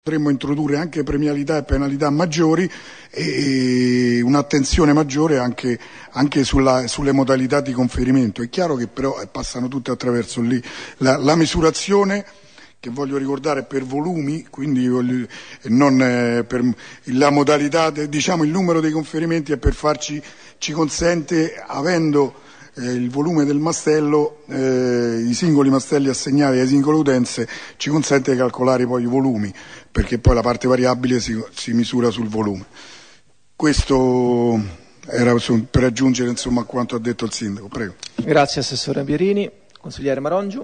potremmo introdurre anche premialità e penalità maggiori e un'attenzione maggiore anche sulle modalità di conferimento. È chiaro che però passano tutte attraverso lì la misurazione, che voglio ricordare per volumi, quindi non per la modalità, diciamo il numero dei conferimenti è per ci consente, avendo il volume del mastello, i singoli mastelli assegnati alle singole utenze, ci consente di calcolare poi i volumi, perché poi la parte variabile si misura sul volume. Questo era per aggiungere insomma a quanto ha detto il sindaco. Prego. Grazie Assessore Pierini. Consigliere Marongiu.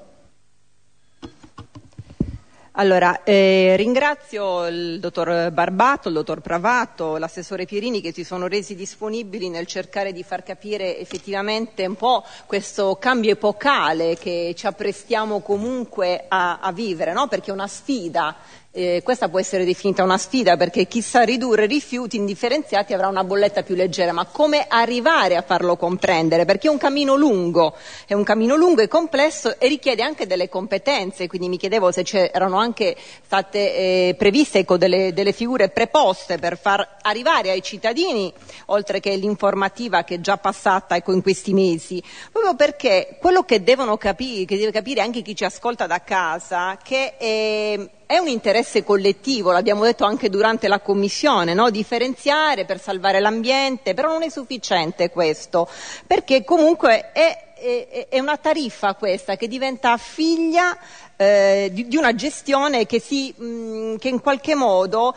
Allora, ringrazio il dottor Barbato, il dottor Pravato, l'assessore Pierini, che si sono resi disponibili nel cercare di far capire effettivamente un po' questo cambio epocale che ci apprestiamo comunque a vivere, no? Perché è una sfida. Questa può essere definita una sfida, perché chi sa ridurre rifiuti indifferenziati avrà una bolletta più leggera, ma come arrivare a farlo comprendere? Perché è un cammino lungo e complesso e richiede anche delle competenze, quindi mi chiedevo se erano anche state previste delle figure preposte per far arrivare ai cittadini, oltre che l'informativa che è già passata in questi mesi, proprio perché quello che deve capire anche chi ci ascolta da casa, che è un interesse collettivo, l'abbiamo detto anche durante la commissione, no? Differenziare per salvare l'ambiente, però non è sufficiente questo, perché comunque è una tariffa questa che diventa figlia di una gestione che in qualche modo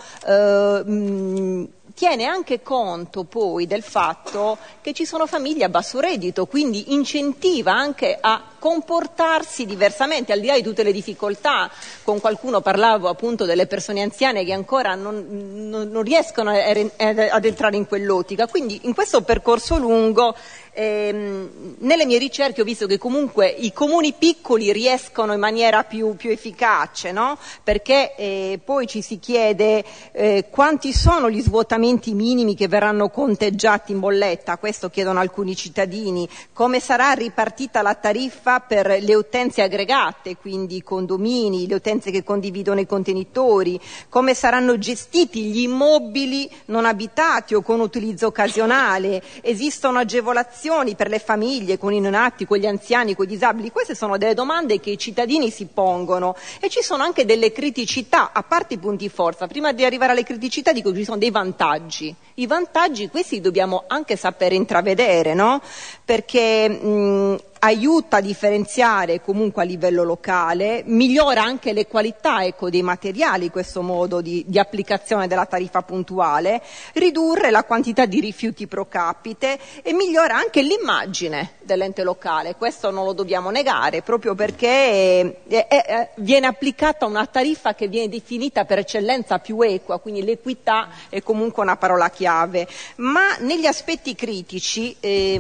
tiene anche conto poi del fatto che ci sono famiglie a basso reddito, quindi incentiva anche a comportarsi diversamente, al di là di tutte le difficoltà. Con qualcuno parlavo appunto delle persone anziane che ancora non riescono ad entrare in quell'ottica, quindi in questo percorso lungo nelle mie ricerche ho visto che comunque i comuni piccoli riescono in maniera più efficace, no? Perché poi ci si chiede quanti sono gli svuotamenti minimi che verranno conteggiati in bolletta, questo chiedono alcuni cittadini, come sarà ripartita la tariffa per le utenze aggregate, quindi i condomini, le utenze che condividono i contenitori, come saranno gestiti gli immobili non abitati o con utilizzo occasionale, esistono agevolazioni per le famiglie, con i neonati, con gli anziani, con i disabili. Queste sono delle domande che i cittadini si pongono e ci sono anche delle criticità, a parte i punti forza. Prima di arrivare alle criticità dico che ci sono dei vantaggi. I vantaggi questi dobbiamo anche sapere intravedere, no? Perché aiuta a differenziare comunque a livello locale, migliora anche le qualità dei materiali, questo modo di applicazione della tariffa puntuale, ridurre la quantità di rifiuti pro capite e migliora anche l'immagine dell'ente locale. Questo non lo dobbiamo negare, proprio perché viene applicata una tariffa che viene definita per eccellenza più equa, quindi l'equità è comunque una parola chiave. Ma negli aspetti critici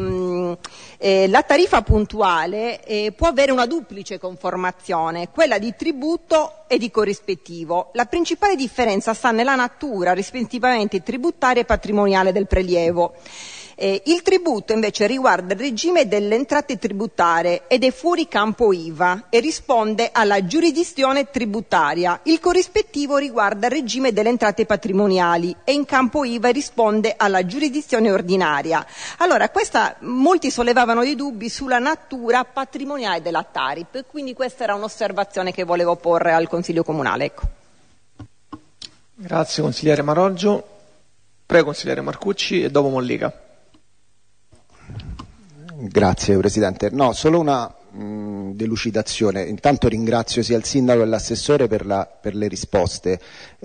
la tariffa puntuale può avere una duplice conformazione, quella di tributo e di corrispettivo. La principale differenza sta nella natura rispettivamente tributaria e patrimoniale del prelievo. Il tributo invece riguarda il regime delle entrate tributarie ed è fuori campo IVA e risponde alla giurisdizione tributaria. Il corrispettivo riguarda il regime delle entrate patrimoniali e in campo IVA risponde alla giurisdizione ordinaria. Allora, molti sollevavano dei dubbi sulla natura patrimoniale della TARIP, quindi questa era un'osservazione che volevo porre al Consiglio Comunale. Ecco. Grazie consigliere Maroggio. Prego consigliere Marcucci e dopo Mollica. Grazie Presidente. No, solo una delucidazione. Intanto ringrazio sia il Sindaco che l'assessore per le risposte.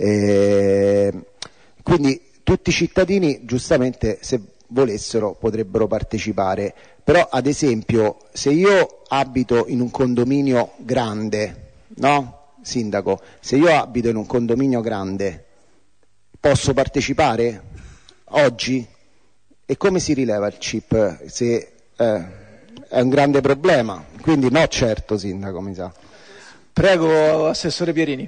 Quindi tutti i cittadini, giustamente, se volessero, potrebbero partecipare. Però, ad esempio, se io abito in un condominio grande, no? Sindaco, se io abito in un condominio grande, posso partecipare oggi? E come si rileva il CIP? Se è un grande problema, quindi no certo Sindaco, mi sa. Prego Assessore Pierini.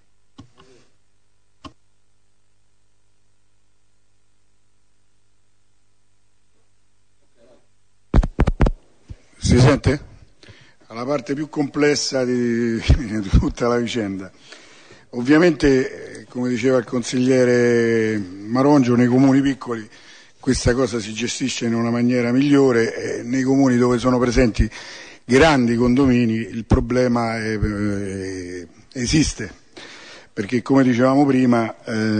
Si sente? Alla parte più complessa di tutta la vicenda. Ovviamente come diceva il consigliere Marongio, nei comuni piccoli questa cosa si gestisce in una maniera migliore, nei comuni dove sono presenti grandi condomini il problema esiste, perché come dicevamo prima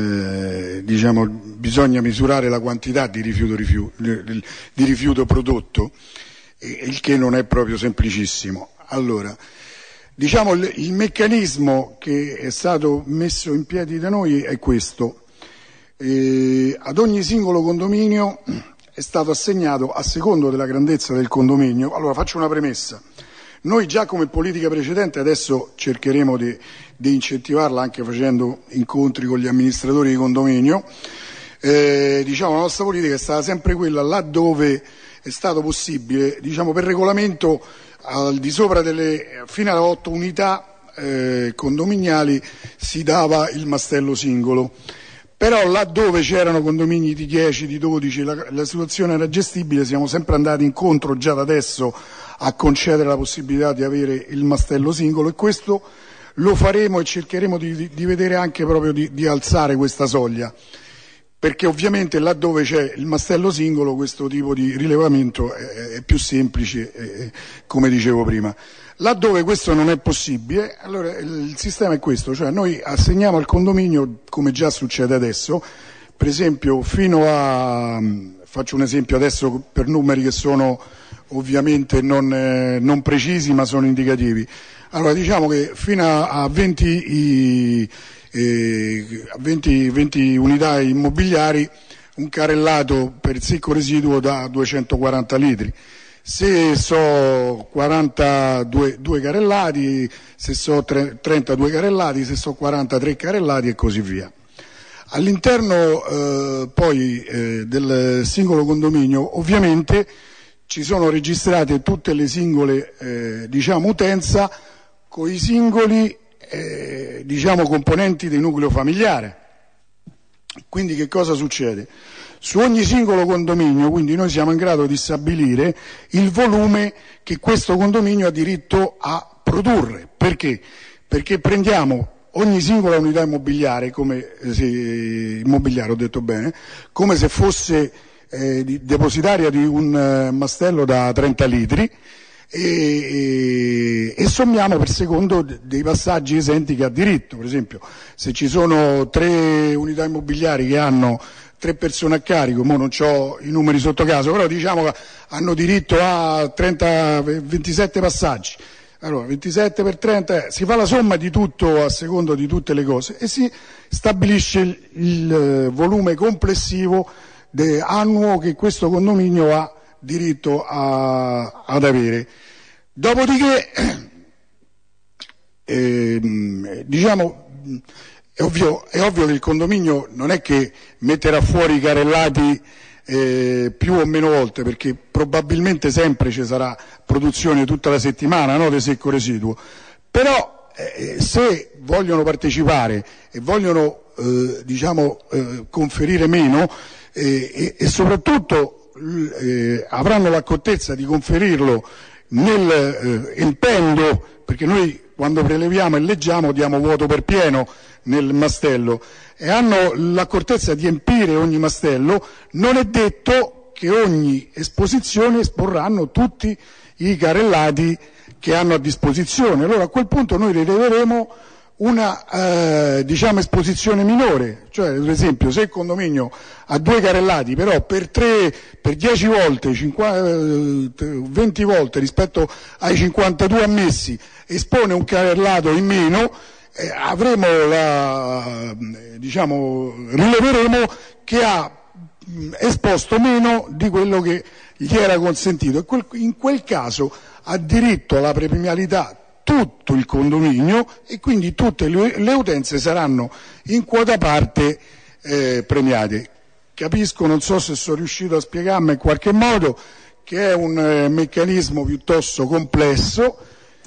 bisogna misurare la quantità di rifiuto prodotto, il che non è proprio semplicissimo. Allora, il meccanismo che è stato messo in piedi da noi è questo. Ad ogni singolo condominio è stato assegnato, a secondo della grandezza del condominio. Allora faccio una premessa: noi già come politica precedente, adesso cercheremo di incentivarla anche facendo incontri con gli amministratori di condominio, la nostra politica è stata sempre quella, laddove è stato possibile, per regolamento, al di sopra fino a 8 unità condominiali si dava il mastello singolo. Però laddove c'erano condomini di 10, di 12, la situazione era gestibile, siamo sempre andati incontro già da adesso a concedere la possibilità di avere il mastello singolo, e questo lo faremo e cercheremo di vedere anche proprio di alzare questa soglia, perché ovviamente laddove c'è il mastello singolo questo tipo di rilevamento è più semplice, come dicevo prima. Laddove questo non è possibile, allora il sistema è questo, cioè noi assegniamo al condominio, come già succede adesso, per esempio faccio un esempio adesso per numeri che sono ovviamente non precisi ma sono indicativi. Allora diciamo che fino a 20 unità immobiliari un carellato per il secco residuo da 240 litri. Se so 42 carrellati, se so 32 carrellati, se so 43 carrellati e così via. All'interno del singolo condominio ovviamente ci sono registrate tutte le singole utenza con i singoli componenti del nucleo familiare. Quindi che cosa succede? Su ogni singolo condominio, quindi noi siamo in grado di stabilire il volume che questo condominio ha diritto a produrre. Perché? Perché prendiamo ogni singola unità immobiliare, come se fosse depositaria di un mastello da 30 litri e sommiamo per secondo dei passaggi esenti che ha diritto. Per esempio, se ci sono 3 unità immobiliari che hanno 3 persone a carico, mo non ho i numeri sotto caso, però diciamo che hanno diritto a 27 passaggi. Allora 27 per 30 si fa la somma di tutto a secondo di tutte le cose e si stabilisce il volume complessivo annuo che questo condominio ha diritto ad avere. Dopodiché è ovvio che il condominio non è che metterà fuori i carrellati più o meno volte, perché probabilmente sempre ci sarà produzione tutta la settimana, no, di secco residuo. Però se vogliono partecipare e vogliono conferire meno e soprattutto avranno l'accortezza di conferirlo empendo, perché noi quando preleviamo e leggiamo diamo vuoto per pieno nel mastello, e hanno l'accortezza di empire ogni mastello, non è detto che ogni esposizione esporranno tutti i carrellati che hanno a disposizione. Allora a quel punto noi rileveremo una esposizione minore, cioè per esempio se il condominio ha 2 carrellati, però per 10 volte, 20 volte rispetto ai 52 ammessi espone un carellato in meno, rileveremo che ha esposto meno di quello che gli era consentito, e in quel caso ha diritto alla premialità tutto il condominio e quindi tutte le utenze saranno in quota parte premiate. Capisco, non so se sono riuscito a spiegarmi in qualche modo, che è un meccanismo piuttosto complesso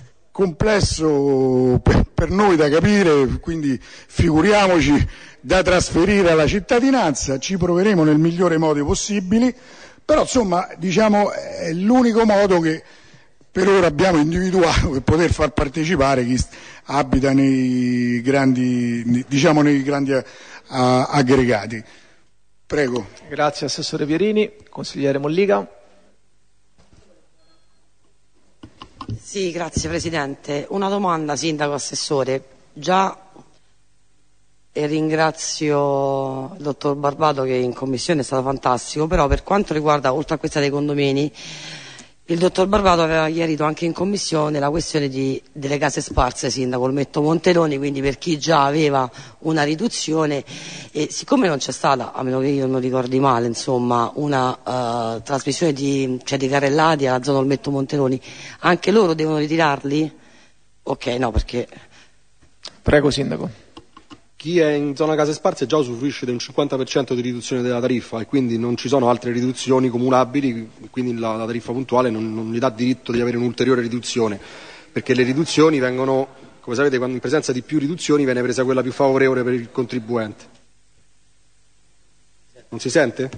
per noi da capire, quindi figuriamoci da trasferire alla cittadinanza. Ci proveremo nel migliore modo possibile, però insomma è l'unico modo per ora abbiamo individuato per poter far partecipare chi abita nei grandi, diciamo nei grandi aggregati. Prego. Grazie Assessore Pierini. Consigliere Mollica. Sì, grazie Presidente. Una domanda, Sindaco Assessore. Già ringrazio il Dottor Barbato che in Commissione è stato fantastico, però per quanto riguarda, oltre a questa dei condomini, il Dottor Barbato aveva chiarito anche in Commissione la questione delle case sparse, Sindaco, lo metto Monteloni, quindi per chi già aveva una riduzione, e siccome non c'è stata, a meno che io non ricordi male, insomma, una trasmissione di carrellati alla zona Olmetto Monteloni, anche loro devono ritirarli? Ok, no, perché... Prego Sindaco. Chi è in zona case sparse già usufruisce di un 50% di riduzione della tariffa e quindi non ci sono altre riduzioni comunabili, quindi la tariffa puntuale non gli dà diritto di avere un'ulteriore riduzione, perché le riduzioni vengono, come sapete, quando in presenza di più riduzioni viene presa quella più favorevole per il contribuente. Non si sente?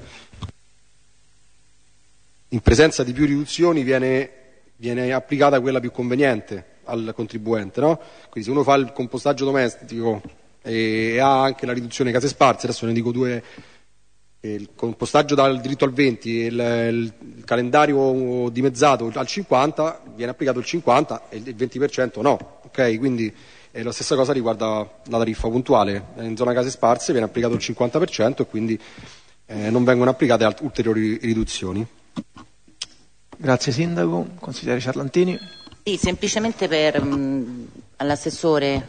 In presenza di più riduzioni viene applicata quella più conveniente al contribuente, no? Quindi se uno fa il compostaggio domestico e ha anche la riduzione case sparse, adesso ne dico due, il compostaggio dal diritto al 20 e il calendario dimezzato al 50, viene applicato il 50 e il 20% no, ok? Quindi la stessa cosa riguarda la tariffa puntuale, in zona case sparse viene applicato il 50% e quindi non vengono applicate ulteriori riduzioni. Grazie Sindaco. Consigliere Ciarlantini. Sì, semplicemente per all'assessore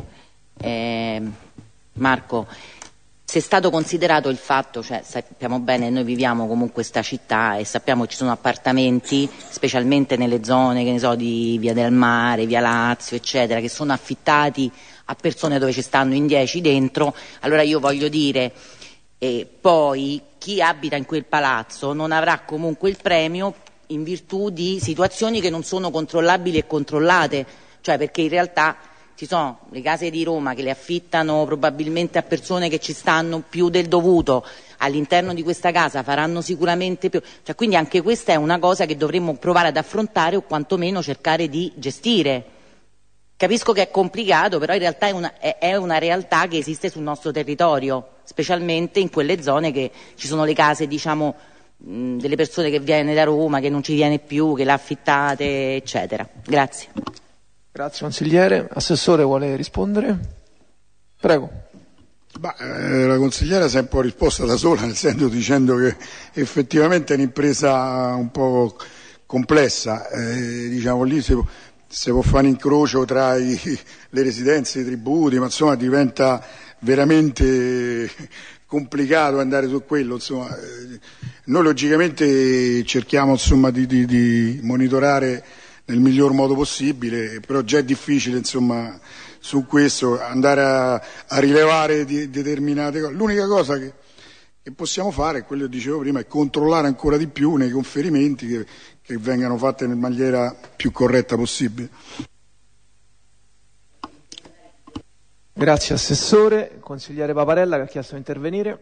Marco, se è stato considerato il fatto, cioè sappiamo bene, noi viviamo comunque questa città e sappiamo che ci sono appartamenti, specialmente nelle zone, che ne so, di Via del Mare, Via Lazio, eccetera, che sono affittati a persone dove ci stanno in 10 dentro. Allora io voglio dire, poi chi abita in quel palazzo non avrà comunque il premio in virtù di situazioni che non sono controllabili e controllate, cioè perché in realtà ci sono le case di Roma che le affittano probabilmente a persone che ci stanno più del dovuto, all'interno di questa casa faranno sicuramente più, cioè quindi anche questa è una cosa che dovremmo provare ad affrontare o quantomeno cercare di gestire. Capisco che è complicato, però in realtà è una realtà che esiste sul nostro territorio, specialmente in quelle zone che ci sono le case, diciamo, delle persone che viene da Roma, che non ci viene più, che l'ha affittate, eccetera. Grazie. Grazie consigliere. Assessore vuole rispondere? Prego. La consigliera si è un po' risposta da sola, nel senso dicendo che effettivamente è un'impresa un po' complessa, diciamo lì si può fare un incrocio tra le residenze, i tributi, ma insomma diventa veramente complicato andare su quello, insomma. Noi logicamente cerchiamo insomma di monitorare nel miglior modo possibile, però già è difficile insomma su questo andare a rilevare determinate cose. L'unica cosa che possiamo fare, quello che dicevo prima, è controllare ancora di più nei conferimenti che vengano fatte in maniera più corretta possibile. Grazie Assessore. Consigliere Paparella che ha chiesto di intervenire.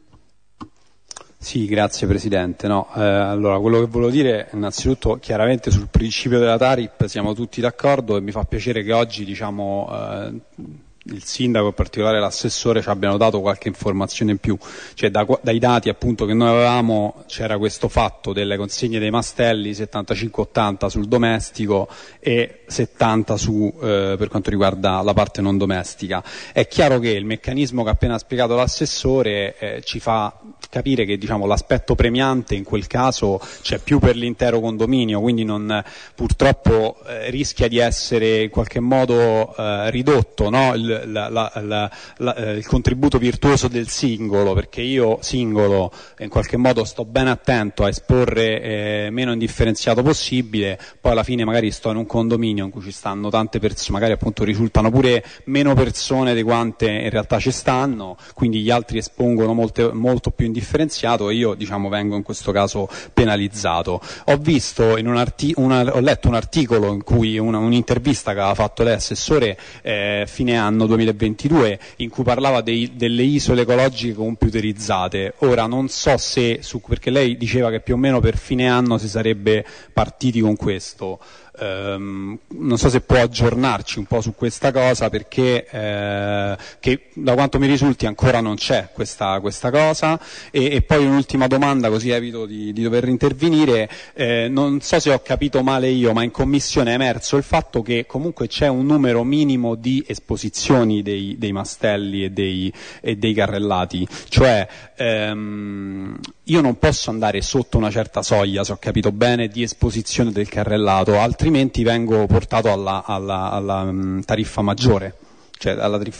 Sì, grazie Presidente. No, allora, quello che volevo dire innanzitutto, chiaramente sul principio della TARIP siamo tutti d'accordo e mi fa piacere che oggi, diciamo, il Sindaco, in particolare l'Assessore, ci abbiano dato qualche informazione in più. Cioè, dai dati appunto che noi avevamo c'era questo fatto delle consegne dei mastelli, 75-80 sul domestico e 70 per quanto riguarda la parte non domestica. È chiaro che il meccanismo che ha appena spiegato l'Assessore ci fa capire che, diciamo, l'aspetto premiante in quel caso c'è più per l'intero condominio, quindi purtroppo rischia di essere in qualche modo ridotto, no? Il contributo virtuoso del singolo, perché io singolo in qualche modo sto ben attento a esporre meno indifferenziato possibile, poi alla fine magari sto in un condominio in cui ci stanno tante persone, magari appunto risultano pure meno persone di quante in realtà ci stanno, quindi gli altri espongono molto più indifferenziato e io, diciamo, vengo in questo caso penalizzato. Ho visto ho letto un articolo in cui un'intervista che aveva fatto lei, Assessore, fine anno 2022, in cui parlava delle isole ecologiche computerizzate. Ora non so se perché lei diceva che più o meno per fine anno si sarebbe partiti con questo. non so se può aggiornarci un po' su questa cosa, perché che da quanto mi risulti ancora non c'è questa cosa. E poi un'ultima domanda, così evito di dover intervenire. Non so se ho capito male io, ma in commissione è emerso il fatto che comunque c'è un numero minimo di esposizioni dei mastelli e dei carrellati, cioè io non posso andare sotto una certa soglia, se ho capito bene, di esposizione del carrellato, altrimenti vengo portato alla tariffa maggiore, cioè alla tariffa.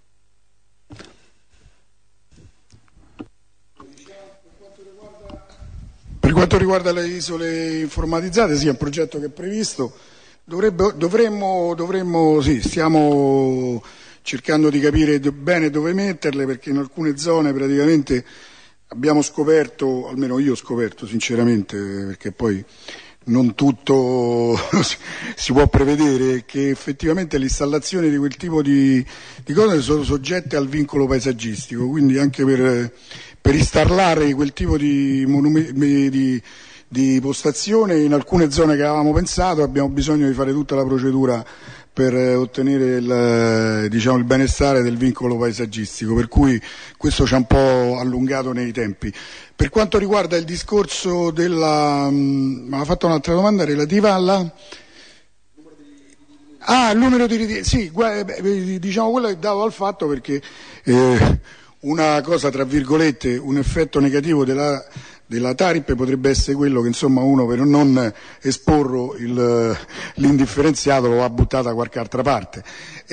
Per quanto riguarda le isole informatizzate, sì, è un progetto che è previsto. Dovremmo, sì, stiamo cercando di capire bene dove metterle, perché in alcune zone praticamente abbiamo scoperto, almeno io ho scoperto sinceramente, perché poi non tutto si può prevedere, che effettivamente le installazioni di quel tipo di cose sono soggette al vincolo paesaggistico, quindi anche per installare quel tipo di postazione in alcune zone che avevamo pensato abbiamo bisogno di fare tutta la procedura per ottenere il benestare del vincolo paesaggistico, per cui questo ci ha un po' allungato nei tempi. Per quanto riguarda il discorso mi ha fatto un'altra domanda relativa il numero di sì, diciamo quello è dato al fatto perché una cosa, tra virgolette, un effetto negativo della TARIP potrebbe essere quello che insomma uno, per non esporro l'indifferenziato, lo va buttato da qualche altra parte,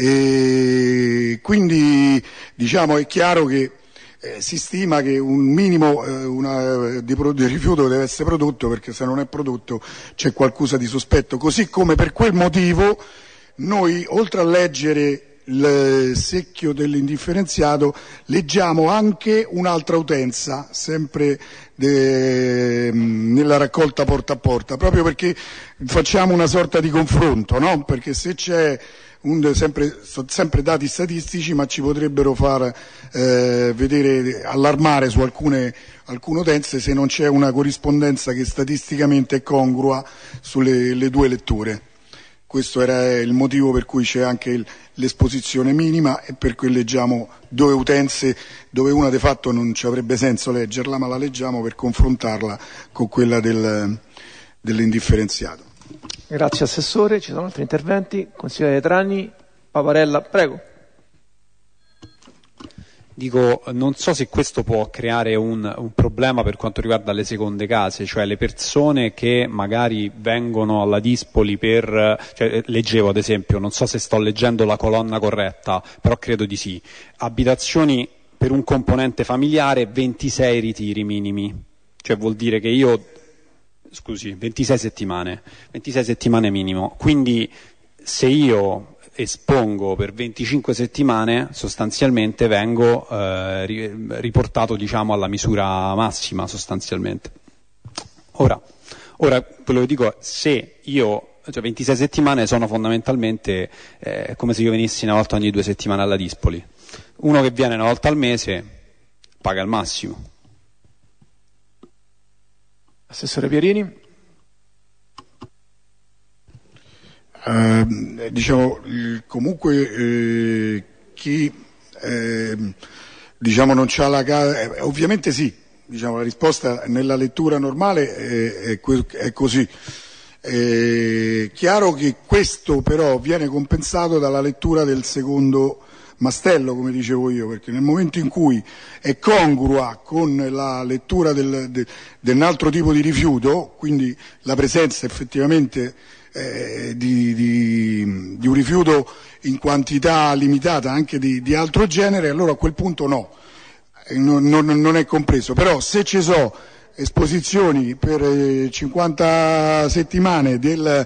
e quindi diciamo è chiaro che si stima che un minimo di rifiuto deve essere prodotto, perché se non è prodotto c'è qualcosa di sospetto, così come per quel motivo noi, oltre a leggere il secchio dell'indifferenziato, leggiamo anche un'altra utenza, sempre nella raccolta porta a porta, proprio perché facciamo una sorta di confronto, no? Perché se c'è sono sempre dati statistici, ma ci potrebbero far allarmare su alcune utenze se non c'è una corrispondenza che statisticamente è congrua sulle due letture. Questo era il motivo per cui c'è anche l'esposizione minima, e per cui leggiamo due utenze dove una di fatto non ci avrebbe senso leggerla, ma la leggiamo per confrontarla con quella dell'indifferenziato. Grazie Assessore, ci sono altri interventi? Consigliere Trani, Paparella, prego. Dico, non so se questo può creare un problema per quanto riguarda le seconde case, cioè le persone che magari vengono alla Dispoli cioè, leggevo ad esempio, non so se sto leggendo la colonna corretta, però credo di sì, abitazioni per un componente familiare, 26 ritiri minimi, cioè vuol dire che 26 settimane minimo, quindi se io espongo per 25 settimane sostanzialmente vengo riportato, diciamo, alla misura massima sostanzialmente. Ora quello che dico è, se io, cioè 26 settimane sono fondamentalmente come se io venissi una volta ogni 2 settimane alla Dispoli. Uno che viene una volta al mese paga il massimo. Assessore Pierini. Comunque chi non c'ha la casa, ovviamente sì, la risposta nella lettura normale è così. È chiaro che questo però viene compensato dalla lettura del secondo mastello, come dicevo io, perché nel momento in cui è congrua con la lettura del altro tipo di rifiuto, quindi la presenza effettivamente di un rifiuto in quantità limitata anche di altro genere, allora a quel punto non è compreso. Però se ci sono esposizioni per 50 settimane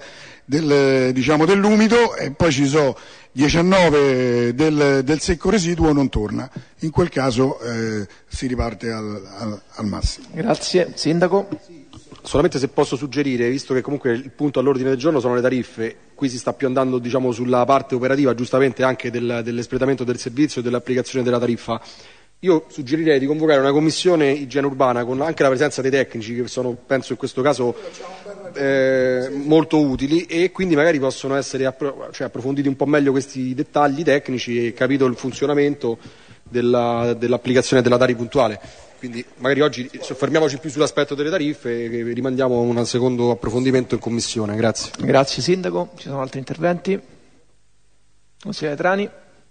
dell'umido e poi ci sono 19 del secco residuo, non torna. In quel caso si riparte al massimo. Grazie. Sindaco? Solamente se posso suggerire, visto che comunque il punto all'ordine del giorno sono le tariffe, qui si sta più andando sulla parte operativa, giustamente anche dell'espletamento del servizio e dell'applicazione della tariffa. io suggerirei di convocare una commissione igiene urbana con anche la presenza dei tecnici, che sono, penso in questo caso, molto utili, e quindi magari possono essere approfonditi un po' meglio questi dettagli tecnici e capito il funzionamento dell'applicazione della Tari puntuale. Quindi magari oggi soffermiamoci più sull'aspetto delle tariffe e rimandiamo un secondo approfondimento in commissione. Grazie. Grazie Sindaco. Ci sono altri interventi? Consigliere Trani.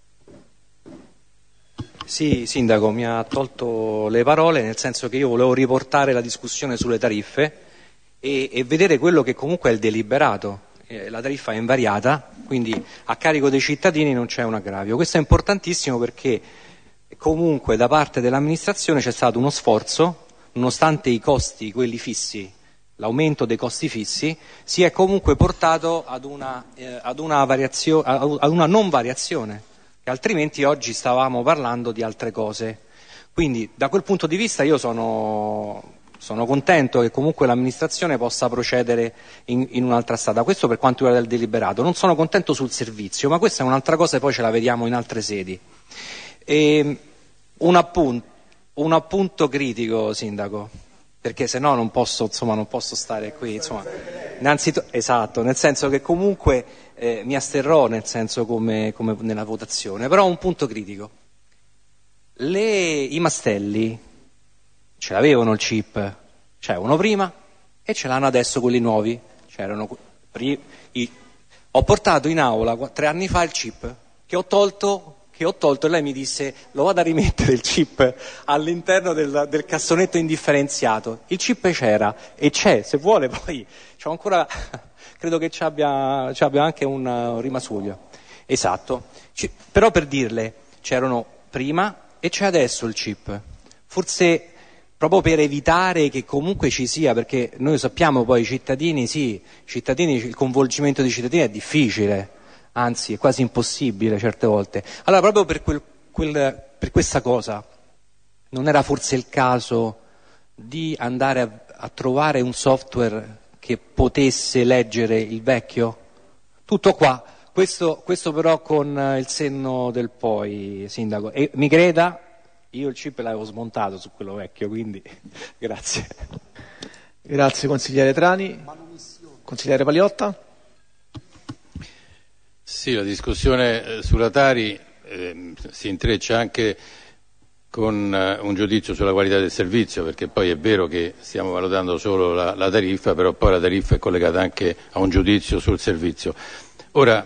Sì, Sindaco, mi ha tolto le parole, nel senso che io volevo riportare la discussione sulle tariffe e vedere quello che comunque è il deliberato. La tariffa è invariata, quindi a carico dei cittadini non c'è un aggravio. Questo è importantissimo perché comunque da parte dell'amministrazione c'è stato uno sforzo, nonostante i costi, quelli fissi, l'aumento dei costi fissi, si è comunque portato ad una non variazione, che altrimenti oggi stavamo parlando di altre cose. Quindi da quel punto di vista io sono contento che comunque l'amministrazione possa procedere in un'altra strada. Questo per quanto riguarda il deliberato. Non sono contento sul servizio, ma questa è un'altra cosa e poi ce la vediamo in altre sedi. Un appunto critico, Sindaco, perché se no non posso stare qui, innanzitutto, esatto, nel senso che comunque mi asterrò, nel senso come nella votazione, però un punto critico. I mastelli ce l'avevano il chip, c'erano prima e ce l'hanno adesso quelli nuovi. Ho portato in aula 3 anni fa il chip che ho tolto e lei mi disse: lo vado a rimettere il chip all'interno del cassonetto indifferenziato. Il chip c'era e c'è, se vuole poi c'ho ancora, credo che ci abbia anche un rimasuglio. Esatto. Però per dirle, c'erano prima e c'è adesso il chip. Forse proprio per evitare che comunque ci sia, perché noi sappiamo poi il coinvolgimento dei cittadini è difficile, anzi è quasi impossibile certe volte. Allora proprio per questa cosa non era forse il caso di andare a trovare un software che potesse leggere il vecchio? Tutto qua, questo però con il senno del poi, Sindaco, e mi creda, io il chip l'avevo smontato su quello vecchio, quindi grazie. Grazie consigliere Trani. Consigliere Paliotta. Sì, la discussione sulla Tari si intreccia anche con un giudizio sulla qualità del servizio, perché poi è vero che stiamo valutando solo la tariffa, però poi la tariffa è collegata anche a un giudizio sul servizio. Ora,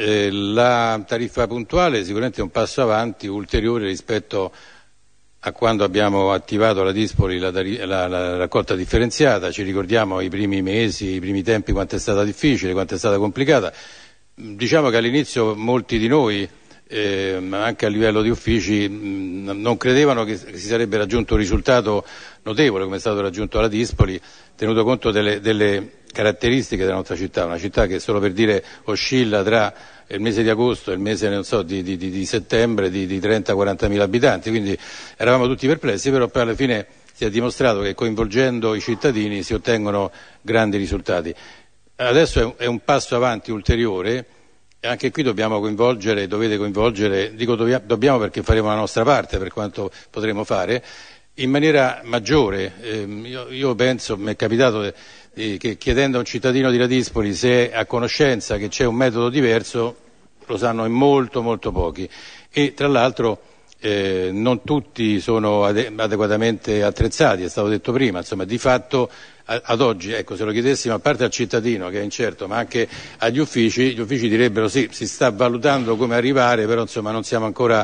la tariffa puntuale sicuramente è un passo avanti ulteriore rispetto a quando abbiamo attivato la Dispoli la raccolta differenziata. Ci ricordiamo i primi mesi, i primi tempi, quanto è stata difficile, quanto è stata complicata. Diciamo che all'inizio molti di noi, anche a livello di uffici, non credevano che si sarebbe raggiunto un risultato notevole come è stato raggiunto alla Dispoli, tenuto conto delle caratteristiche della nostra città, una città che, solo per dire, oscilla tra il mese di agosto e il mese di settembre di 30-40 mila abitanti, quindi eravamo tutti perplessi, però poi alla fine si è dimostrato che coinvolgendo i cittadini si ottengono grandi risultati. Adesso è un passo avanti ulteriore, e anche qui dovete coinvolgere, dico dobbiamo perché faremo la nostra parte per quanto potremo fare, in maniera maggiore. Io penso, mi è capitato che chiedendo a un cittadino di Ladispoli se è a conoscenza che c'è un metodo diverso, lo sanno in molto pochi, e tra l'altro non tutti sono adeguatamente attrezzati, è stato detto prima, insomma di fatto ad oggi, ecco, se lo chiedessimo a parte al cittadino che è incerto, ma anche agli uffici, gli uffici direbbero sì, si sta valutando come arrivare, però insomma non siamo ancora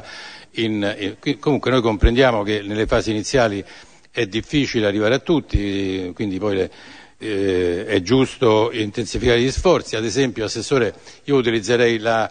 comunque noi comprendiamo che nelle fasi iniziali è difficile arrivare a tutti, quindi poi è giusto intensificare gli sforzi. Ad esempio, Assessore, io utilizzerei la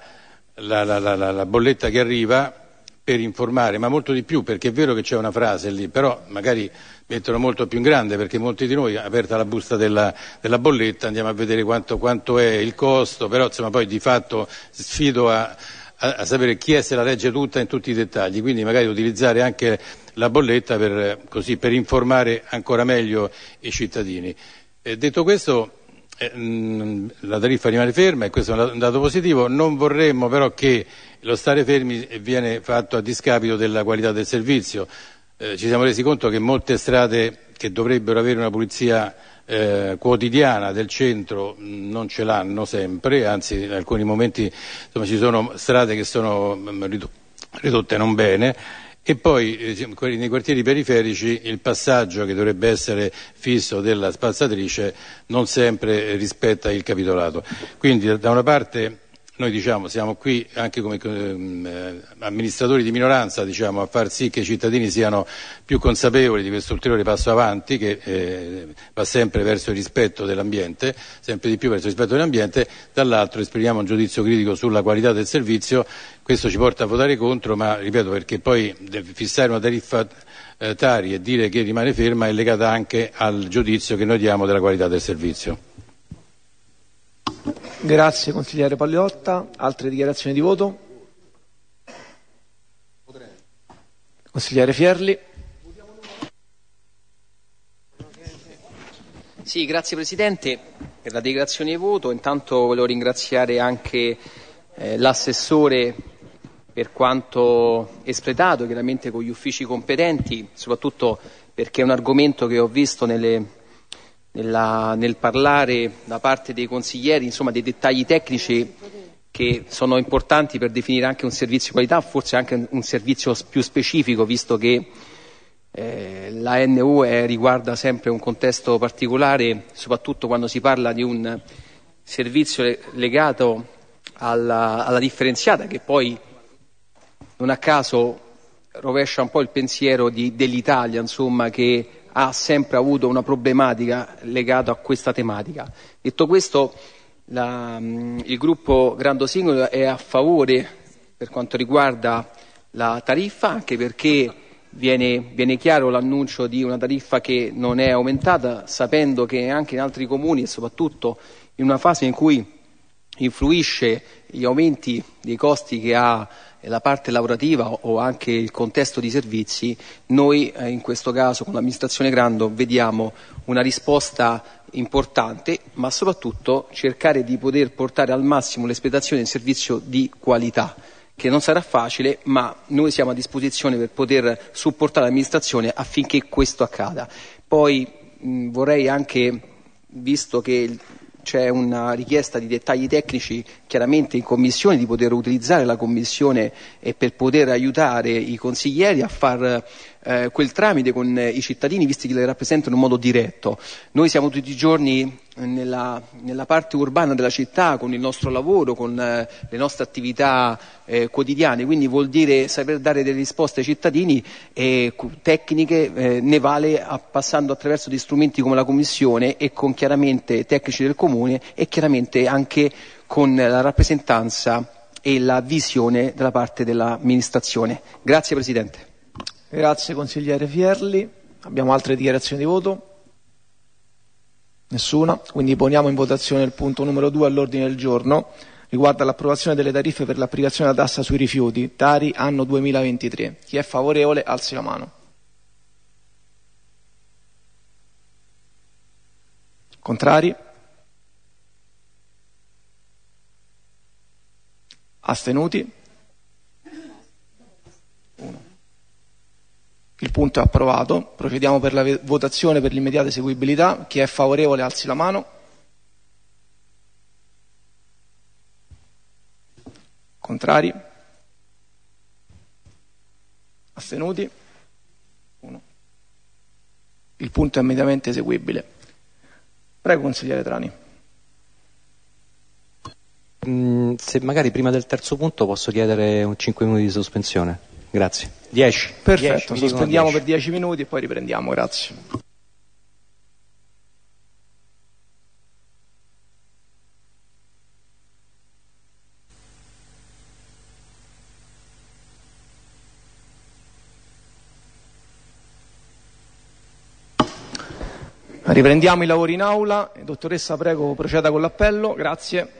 bolletta che arriva per informare, ma molto di più, perché è vero che c'è una frase lì, però magari metterlo molto più in grande, perché molti di noi, aperta la busta della bolletta, andiamo a vedere quanto è il costo, però insomma poi di fatto sfido a sapere chi è, se la legge tutta in tutti i dettagli, quindi magari utilizzare anche la bolletta per informare ancora meglio i cittadini. Detto questo, la tariffa rimane ferma e questo è un dato positivo. Non vorremmo però che lo stare fermi viene fatto a discapito della qualità del servizio. Ci siamo resi conto che molte strade che dovrebbero avere una pulizia quotidiana del centro non ce l'hanno sempre, anzi in alcuni momenti insomma, ci sono strade che sono ridotte non bene, e poi nei quartieri periferici il passaggio che dovrebbe essere fisso della spazzatrice non sempre rispetta il capitolato. Quindi da una parte noi diciamo siamo qui anche come amministratori di minoranza, diciamo, a far sì che i cittadini siano più consapevoli di questo ulteriore passo avanti che va sempre verso il rispetto dell'ambiente, sempre di più verso il rispetto dell'ambiente. Dall'altro esprimiamo un giudizio critico sulla qualità del servizio. Questo ci porta a votare contro, ma ripeto, perché poi fissare una tariffa Tari e dire che rimane ferma è legata anche al giudizio che noi diamo della qualità del servizio. Grazie consigliere Pagliotta. Altre dichiarazioni di voto? Consigliere Fierli. Sì, grazie Presidente per la dichiarazione di voto. Intanto volevo ringraziare anche l'assessore per quanto espletato, chiaramente con gli uffici competenti, soprattutto perché è un argomento che ho visto nel parlare da parte dei consiglieri, insomma, dei dettagli tecnici che sono importanti per definire anche un servizio di qualità, forse anche un servizio più specifico, visto che la NU riguarda sempre un contesto particolare, soprattutto quando si parla di un servizio legato alla differenziata, che poi non a caso rovescia un po' il pensiero dell'Italia, insomma, che ha sempre avuto una problematica legata a questa tematica. Detto questo, il gruppo Grando Singolo è a favore per quanto riguarda la tariffa, anche perché viene chiaro l'annuncio di una tariffa che non è aumentata, sapendo che anche in altri comuni, e soprattutto in una fase in cui influisce gli aumenti dei costi che ha la parte lavorativa o anche il contesto di servizi, noi in questo caso con l'amministrazione Grando vediamo una risposta importante, ma soprattutto cercare di poter portare al massimo l'espletazione del servizio di qualità, che non sarà facile, ma noi siamo a disposizione per poter supportare l'amministrazione affinché questo accada. Poi vorrei anche, visto che c'è una richiesta di dettagli tecnici chiaramente in commissione, di poter utilizzare la commissione e per poter aiutare i consiglieri a far quel tramite con i cittadini, visti che li rappresentano in modo diretto. Noi siamo tutti i giorni nella parte urbana della città con il nostro lavoro, con le nostre attività quotidiane, quindi vuol dire saper dare delle risposte ai cittadini tecniche, ne vale passando attraverso degli strumenti come la Commissione e con chiaramente tecnici del Comune e chiaramente anche con la rappresentanza e la visione della parte dell'amministrazione. Grazie Presidente. Grazie consigliere Fierli. Abbiamo altre dichiarazioni di voto? Nessuna, quindi poniamo in votazione il punto numero 2 all'ordine del giorno, riguarda l'approvazione delle tariffe per l'applicazione della tassa sui rifiuti, Tari anno 2023. Chi è favorevole alzi la mano. Contrari? Astenuti? 1. Il punto è approvato. Procediamo per la votazione per l'immediata eseguibilità. Chi è favorevole alzi la mano. Contrari? Astenuti? 1. Il punto è immediatamente eseguibile. Prego consigliere Trani. Se magari prima del terzo punto posso chiedere 5 minuti di sospensione. Grazie. 10. Perfetto, 10, sospendiamo per 10 minuti e poi riprendiamo. Grazie. Riprendiamo i lavori in aula. Dottoressa, prego, proceda con l'appello. Grazie.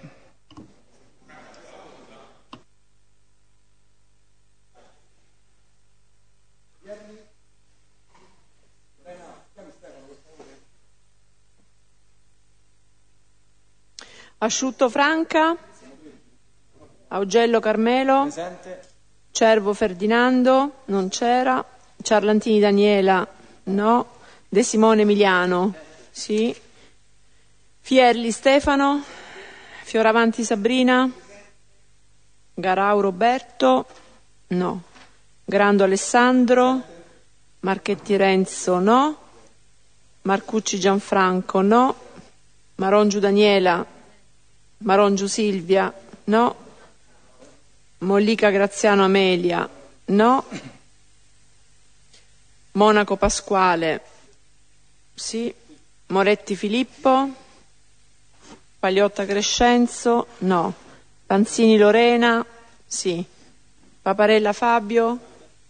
Asciutto Franca, Augello Carmelo. Presente. Cervo Ferdinando, non c'era. Ciarlantini Daniela, no. De Simone Emiliano, sì. Fierli Stefano. Fioravanti Sabrina. Garau Roberto, no. Grando Alessandro. Marchetti Renzo, no. Marcucci Gianfranco, no. Marongiu Daniela. Marongiu Silvia, no. Mollica Graziano Amelia, no. Monaco Pasquale, sì. Moretti Filippo. Pagliotta Crescenzo, no. Panzini Lorena, sì. Paparella Fabio.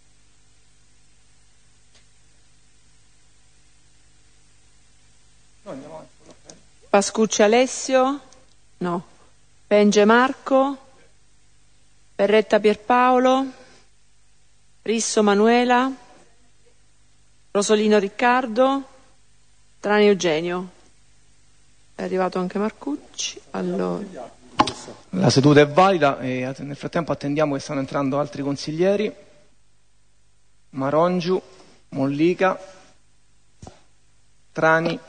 Pascucci Alessio, no. Penge Marco. Perretta Pierpaolo. Risso Manuela. Rosolino Riccardo. Trani Eugenio. È arrivato anche Marcucci. Allora. La seduta è valida e nel frattempo attendiamo che stanno entrando altri consiglieri. Marongiu, Mollica, Trani.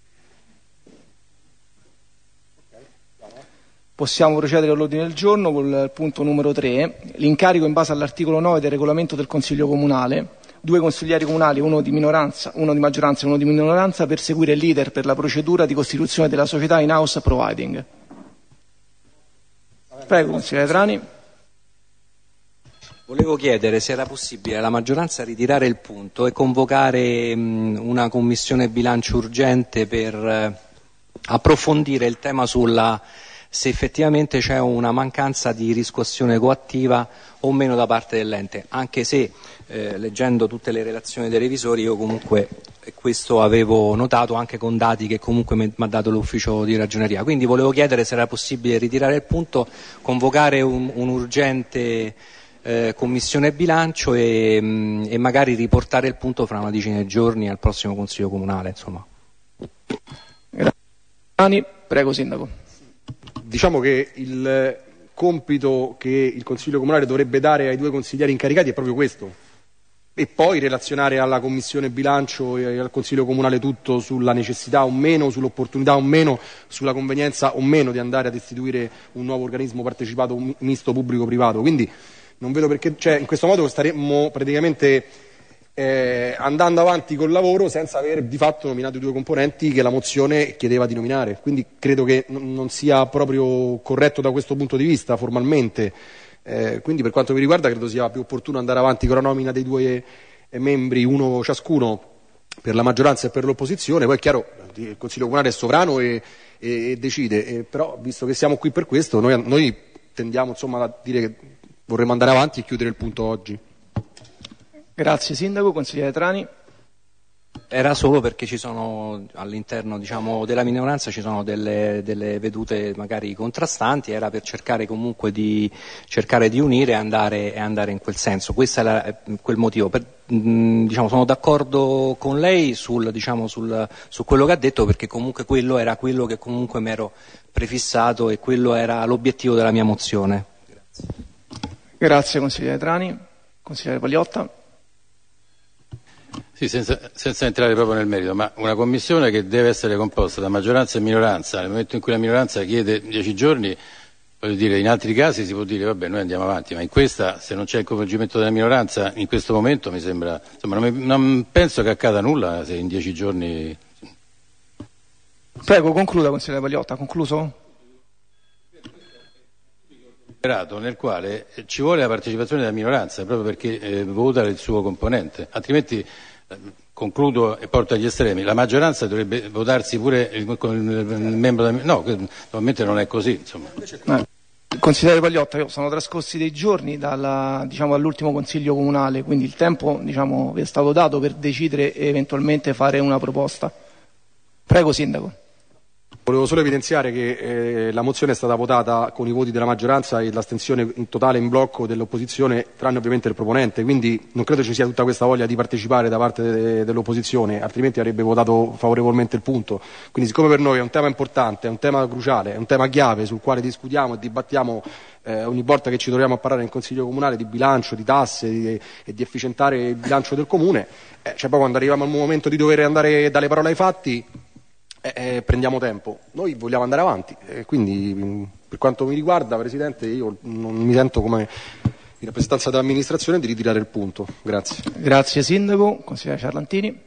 Possiamo procedere all'ordine del giorno con il punto numero 3, l'incarico in base all'articolo 9 del regolamento del Consiglio Comunale. 2 consiglieri comunali, uno di maggioranza e uno di minoranza, per seguire l'iter per la procedura di costituzione della società in-house providing. Prego, consigliere Trani. Volevo chiedere se era possibile alla maggioranza ritirare il punto e convocare una commissione bilancio urgente per approfondire il tema se effettivamente c'è una mancanza di riscossione coattiva o meno da parte dell'ente, anche se leggendo tutte le relazioni dei revisori io comunque questo avevo notato anche con dati che comunque mi ha dato l'ufficio di ragioneria. Quindi volevo chiedere se era possibile ritirare il punto, convocare un'urgente commissione bilancio e magari riportare il punto fra una decina di giorni al prossimo Consiglio Comunale. Insomma. Prego, Sindaco. Diciamo che il compito che il Consiglio Comunale dovrebbe dare ai 2 consiglieri incaricati è proprio questo, e poi relazionare alla Commissione Bilancio e al Consiglio Comunale tutto sulla necessità o meno, sull'opportunità o meno, sulla convenienza o meno di andare ad istituire un nuovo organismo partecipato misto pubblico-privato. Quindi non vedo perché, in questo modo staremmo praticamente andando avanti col lavoro senza aver di fatto nominato i 2 componenti che la mozione chiedeva di nominare. Quindi credo che non sia proprio corretto da questo punto di vista formalmente. Quindi per quanto mi riguarda credo sia più opportuno andare avanti con la nomina dei 2 membri, uno ciascuno per la maggioranza e per l'opposizione. Poi è chiaro, il Consiglio Comunale è sovrano e decide, però visto che siamo qui per questo noi tendiamo insomma a dire che vorremmo andare avanti e chiudere il punto oggi. Grazie Sindaco. Consigliere Trani. Era solo perché ci sono all'interno della minoranza ci sono delle vedute magari contrastanti, era per cercare comunque di unire e andare in quel senso. Questo era quel motivo. Sono d'accordo con lei su quello che ha detto, perché comunque quello era quello che comunque mi ero prefissato e quello era l'obiettivo della mia mozione. Grazie consigliere Trani. Consigliere Pagliotta. Sì, senza entrare proprio nel merito, ma una commissione che deve essere composta da maggioranza e minoranza, nel momento in cui la minoranza chiede 10 giorni, voglio dire, in altri casi si può dire vabbè, noi andiamo avanti, ma in questa, se non c'è il coinvolgimento della minoranza, in questo momento mi sembra, insomma, non penso che accada nulla se in 10 giorni. Prego, concluda consigliere Pagliotta. Concluso? Nel quale ci vuole la partecipazione della minoranza proprio perché vota il suo componente, altrimenti concludo e porto agli estremi, la maggioranza dovrebbe votarsi pure con il membro no, normalmente non è così, insomma. Consigliere Pagliotta, sono trascorsi dei giorni dall'ultimo Consiglio Comunale, quindi il tempo vi è stato dato per decidere e eventualmente fare una proposta. Prego Sindaco. Volevo solo evidenziare che la mozione è stata votata con i voti della maggioranza e l'astensione in totale in blocco dell'opposizione, tranne ovviamente il proponente, quindi non credo ci sia tutta questa voglia di partecipare da parte dell'opposizione, altrimenti avrebbe votato favorevolmente il punto. Quindi siccome per noi è un tema importante, è un tema cruciale, è un tema chiave sul quale discutiamo e dibattiamo ogni volta che ci troviamo a parlare in Consiglio Comunale di bilancio, di tasse e di efficientare il bilancio del Comune, cioè poi quando arriviamo al momento di dover andare dalle parole ai fatti prendiamo tempo. Noi vogliamo andare avanti, quindi per quanto mi riguarda, Presidente, io non mi sento come in rappresentanza dell'amministrazione di ritirare il punto. Grazie. Grazie Sindaco. Consigliere Ciarlantini.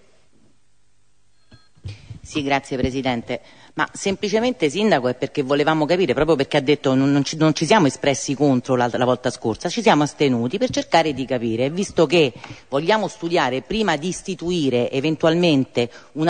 Sì, grazie Presidente. Ma semplicemente, Sindaco, è perché volevamo capire, proprio perché ha detto non ci siamo espressi contro la volta scorsa, ci siamo astenuti per cercare di capire, visto che vogliamo studiare prima di istituire eventualmente una